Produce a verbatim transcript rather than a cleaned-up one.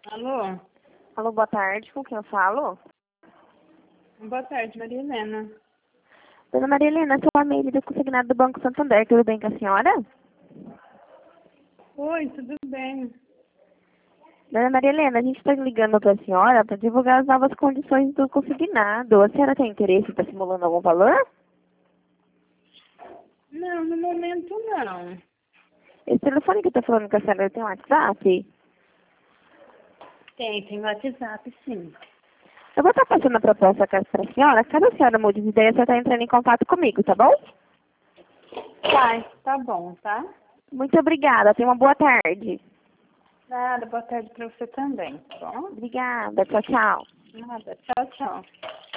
Alô? Alô, boa tarde. Com quem eu falo? Boa tarde, Maria Helena. Dona Maria Helena, sou a Meire do consignado do Banco Santander. Tudo bem com a senhora? Oi, tudo bem? Dona Maria Helena, a gente está ligando para a senhora para divulgar as novas condições do consignado. A senhora tem interesse em estar simulando algum valor? Não, no momento não. Esse telefone que eu estou falando com a senhora tem WhatsApp? Tem, tem WhatsApp, sim. Eu vou estar passando a proposta para a senhora. Caso a senhora mude de ideia, a senhora está entrando em contato comigo, tá bom? Tá, tá bom, tá? Muito obrigada. Tenha uma boa tarde. Nada, boa tarde pra você também, tá bom? Obrigada. Tchau, tchau. Nada, tchau, tchau.